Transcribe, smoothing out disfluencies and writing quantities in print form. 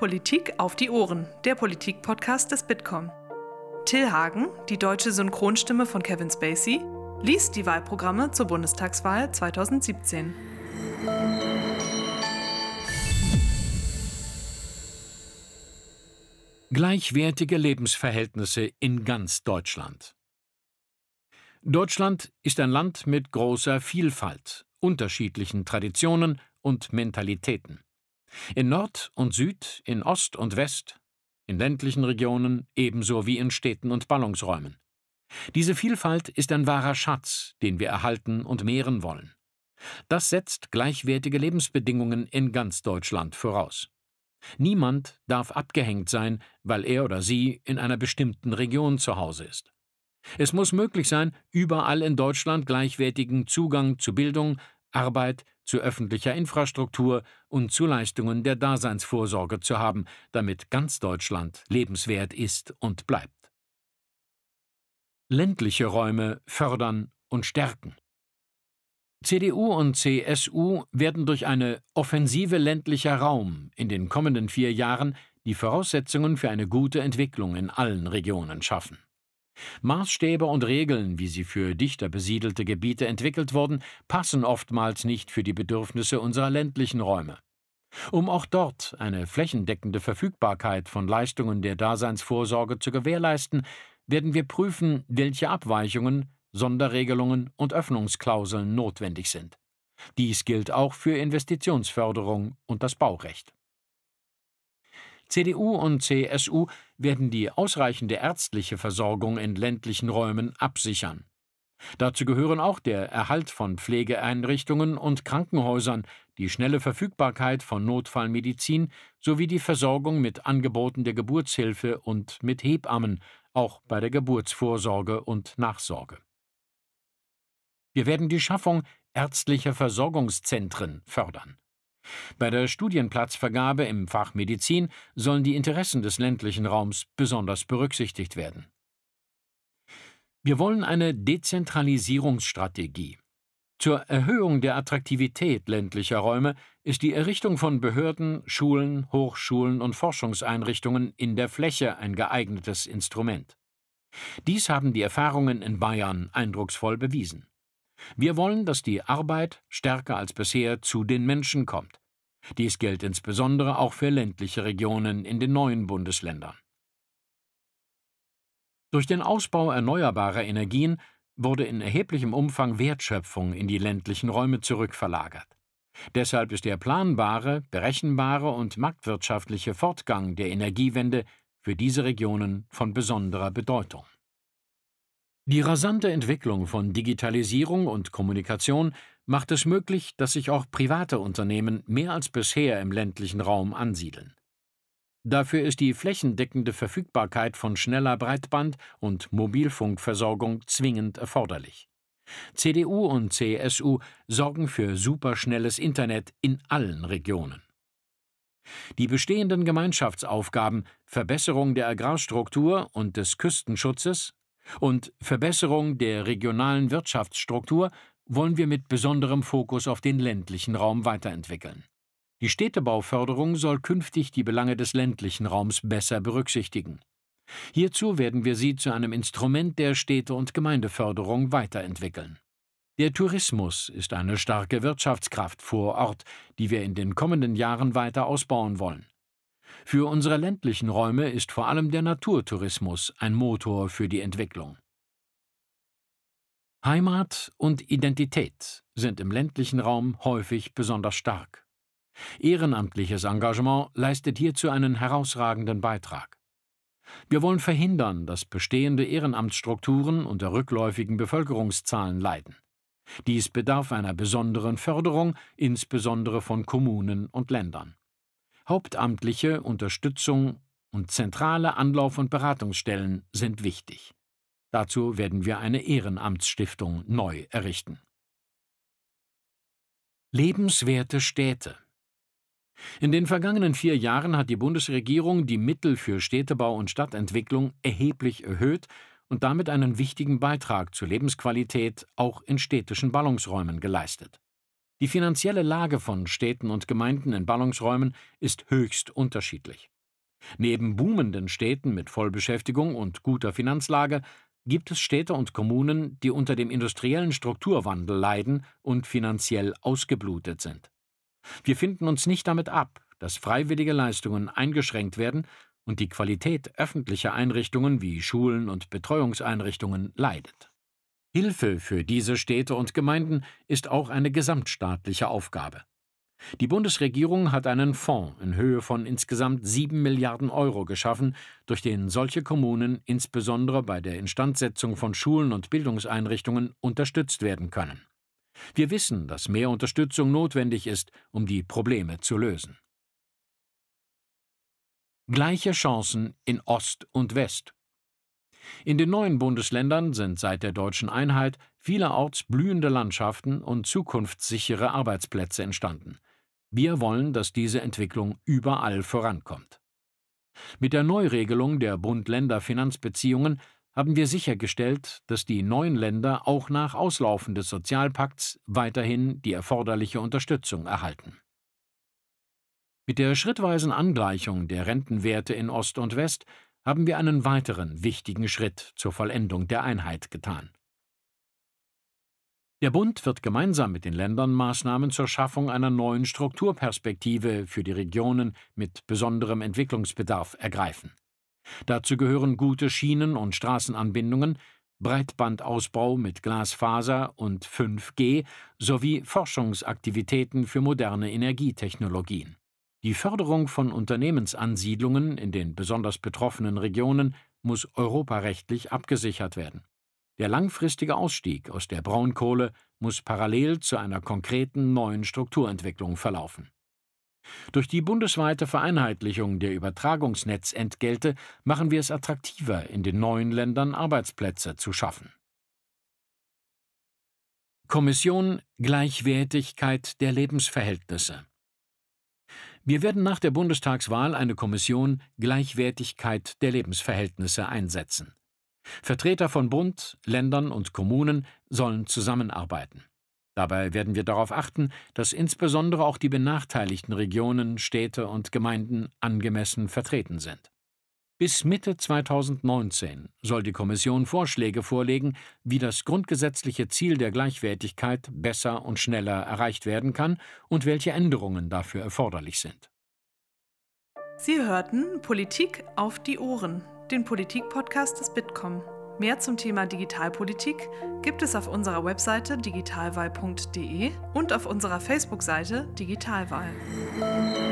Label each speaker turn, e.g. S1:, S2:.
S1: Politik auf die Ohren, der Politik-Podcast des Bitkom. Till Hagen, die deutsche Synchronstimme von Kevin Spacey, liest die Wahlprogramme zur Bundestagswahl 2017.
S2: Gleichwertige Lebensverhältnisse in ganz Deutschland. Deutschland ist ein Land mit großer Vielfalt, unterschiedlichen Traditionen und Mentalitäten. In Nord und Süd, in Ost und West, in ländlichen Regionen ebenso wie in Städten und Ballungsräumen. Diese Vielfalt ist ein wahrer Schatz, den wir erhalten und mehren wollen. Das setzt gleichwertige Lebensbedingungen in ganz Deutschland voraus. Niemand darf abgehängt sein, weil er oder sie in einer bestimmten Region zu Hause ist. Es muss möglich sein, überall in Deutschland gleichwertigen Zugang zu Bildung, Arbeit, zu öffentlicher Infrastruktur und zu Leistungen der Daseinsvorsorge zu haben, damit ganz Deutschland lebenswert ist und bleibt. Ländliche Räume fördern und stärken. CDU und CSU werden durch eine Offensive ländlicher Raum in den kommenden 4 Jahren die Voraussetzungen für eine gute Entwicklung in allen Regionen schaffen. Maßstäbe und Regeln, wie sie für dichter besiedelte Gebiete entwickelt wurden, passen oftmals nicht für die Bedürfnisse unserer ländlichen Räume. Um auch dort eine flächendeckende Verfügbarkeit von Leistungen der Daseinsvorsorge zu gewährleisten, werden wir prüfen, welche Abweichungen, Sonderregelungen und Öffnungsklauseln notwendig sind. Dies gilt auch für Investitionsförderung und das Baurecht. CDU und CSU werden die ausreichende ärztliche Versorgung in ländlichen Räumen absichern. Dazu gehören auch der Erhalt von Pflegeeinrichtungen und Krankenhäusern, die schnelle Verfügbarkeit von Notfallmedizin sowie die Versorgung mit Angeboten der Geburtshilfe und mit Hebammen, auch bei der Geburtsvorsorge und Nachsorge. Wir werden die Schaffung ärztlicher Versorgungszentren fördern. Bei der Studienplatzvergabe im Fach Medizin sollen die Interessen des ländlichen Raums besonders berücksichtigt werden. Wir wollen eine Dezentralisierungsstrategie. Zur Erhöhung der Attraktivität ländlicher Räume ist die Errichtung von Behörden, Schulen, Hochschulen und Forschungseinrichtungen in der Fläche ein geeignetes Instrument. Dies haben die Erfahrungen in Bayern eindrucksvoll bewiesen. Wir wollen, dass die Arbeit stärker als bisher zu den Menschen kommt. Dies gilt insbesondere auch für ländliche Regionen in den neuen Bundesländern. Durch den Ausbau erneuerbarer Energien wurde in erheblichem Umfang Wertschöpfung in die ländlichen Räume zurückverlagert. Deshalb ist der planbare, berechenbare und marktwirtschaftliche Fortgang der Energiewende für diese Regionen von besonderer Bedeutung. Die rasante Entwicklung von Digitalisierung und Kommunikation macht es möglich, dass sich auch private Unternehmen mehr als bisher im ländlichen Raum ansiedeln. Dafür ist die flächendeckende Verfügbarkeit von schneller Breitband- und Mobilfunkversorgung zwingend erforderlich. CDU und CSU sorgen für superschnelles Internet in allen Regionen. Die bestehenden Gemeinschaftsaufgaben Verbesserung der Agrarstruktur und des Küstenschutzes und Verbesserung der regionalen Wirtschaftsstruktur wollen wir mit besonderem Fokus auf den ländlichen Raum weiterentwickeln. Die Städtebauförderung soll künftig die Belange des ländlichen Raums besser berücksichtigen. Hierzu werden wir sie zu einem Instrument der Städte- und Gemeindeförderung weiterentwickeln. Der Tourismus ist eine starke Wirtschaftskraft vor Ort, die wir in den kommenden Jahren weiter ausbauen wollen. Für unsere ländlichen Räume ist vor allem der Naturtourismus ein Motor für die Entwicklung. Heimat und Identität sind im ländlichen Raum häufig besonders stark. Ehrenamtliches Engagement leistet hierzu einen herausragenden Beitrag. Wir wollen verhindern, dass bestehende Ehrenamtsstrukturen unter rückläufigen Bevölkerungszahlen leiden. Dies bedarf einer besonderen Förderung, insbesondere von Kommunen und Ländern. Hauptamtliche Unterstützung und zentrale Anlauf- und Beratungsstellen sind wichtig. Dazu werden wir eine Ehrenamtsstiftung neu errichten. Lebenswerte Städte. In den vergangenen 4 Jahren hat die Bundesregierung die Mittel für Städtebau und Stadtentwicklung erheblich erhöht und damit einen wichtigen Beitrag zur Lebensqualität auch in städtischen Ballungsräumen geleistet. Die finanzielle Lage von Städten und Gemeinden in Ballungsräumen ist höchst unterschiedlich. Neben boomenden Städten mit Vollbeschäftigung und guter Finanzlage gibt es Städte und Kommunen, die unter dem industriellen Strukturwandel leiden und finanziell ausgeblutet sind. Wir finden uns nicht damit ab, dass freiwillige Leistungen eingeschränkt werden und die Qualität öffentlicher Einrichtungen wie Schulen und Betreuungseinrichtungen leidet. Hilfe für diese Städte und Gemeinden ist auch eine gesamtstaatliche Aufgabe. Die Bundesregierung hat einen Fonds in Höhe von insgesamt 7 Milliarden Euro geschaffen, durch den solche Kommunen insbesondere bei der Instandsetzung von Schulen und Bildungseinrichtungen unterstützt werden können. Wir wissen, dass mehr Unterstützung notwendig ist, um die Probleme zu lösen. Gleiche Chancen in Ost und West. In den neuen Bundesländern sind seit der deutschen Einheit vielerorts blühende Landschaften und zukunftssichere Arbeitsplätze entstanden. Wir wollen, dass diese Entwicklung überall vorankommt. Mit der Neuregelung der Bund-Länder-Finanzbeziehungen haben wir sichergestellt, dass die neuen Länder auch nach Auslaufen des Sozialpakts weiterhin die erforderliche Unterstützung erhalten. Mit der schrittweisen Angleichung der Rentenwerte in Ost und West haben wir einen weiteren wichtigen Schritt zur Vollendung der Einheit getan. Der Bund wird gemeinsam mit den Ländern Maßnahmen zur Schaffung einer neuen Strukturperspektive für die Regionen mit besonderem Entwicklungsbedarf ergreifen. Dazu gehören gute Schienen- und Straßenanbindungen, Breitbandausbau mit Glasfaser und 5G sowie Forschungsaktivitäten für moderne Energietechnologien. Die Förderung von Unternehmensansiedlungen in den besonders betroffenen Regionen muss europarechtlich abgesichert werden. Der langfristige Ausstieg aus der Braunkohle muss parallel zu einer konkreten neuen Strukturentwicklung verlaufen. Durch die bundesweite Vereinheitlichung der Übertragungsnetzentgelte machen wir es attraktiver, in den neuen Ländern Arbeitsplätze zu schaffen. Kommission Gleichwertigkeit der Lebensverhältnisse. Wir werden nach der Bundestagswahl eine Kommission Gleichwertigkeit der Lebensverhältnisse einsetzen. Vertreter von Bund, Ländern und Kommunen sollen zusammenarbeiten. Dabei werden wir darauf achten, dass insbesondere auch die benachteiligten Regionen, Städte und Gemeinden angemessen vertreten sind. Bis Mitte 2019 soll die Kommission Vorschläge vorlegen, wie das grundgesetzliche Ziel der Gleichwertigkeit besser und schneller erreicht werden kann und welche Änderungen dafür erforderlich sind.
S1: Sie hörten Politik auf die Ohren, den Politik-Podcast des Bitkom. Mehr zum Thema Digitalpolitik gibt es auf unserer Webseite digitalwahl.de und auf unserer Facebook-Seite Digitalwahl.